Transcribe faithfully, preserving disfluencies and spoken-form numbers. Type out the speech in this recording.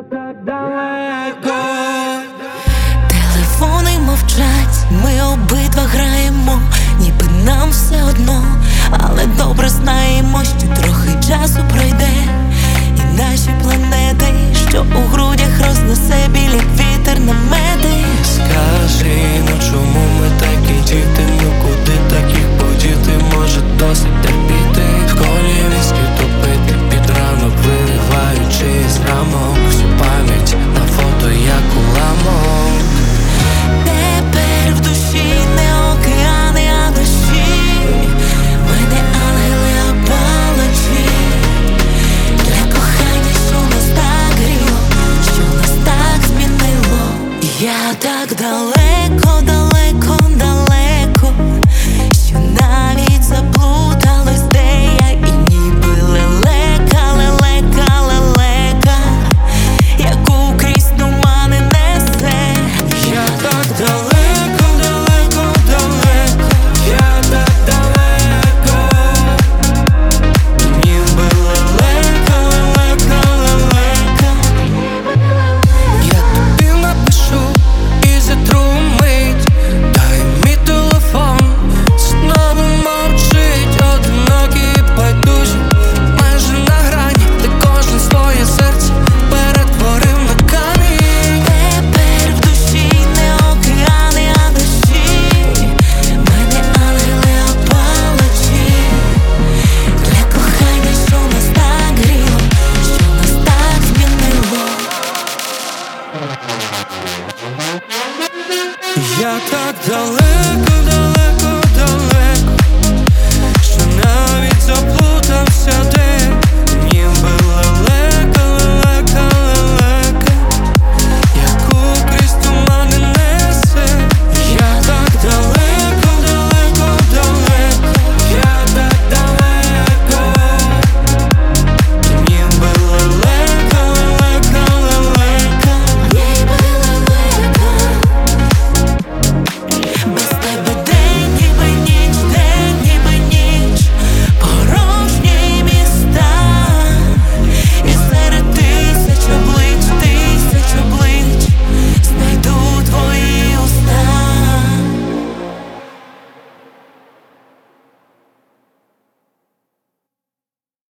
так далеко. Телефони мовчать, ми обидва граємо, ніби нам все одно, але добре знаємо, що трохи часу пройде, і наші планети, що у грудях рознесе білі вітер намети. Скажи, ну чому ми такі діти, ну куди таких подіти, може досить терпіти, в колі віскі топити, під ранок вириваючи з рамок всю пам'ять на фото, як уламок. Тепер в душі не океани, а дощі, ми не ангели, а палачі, для кохання, що нас так гріло, що нас так змінило. Я так далеко.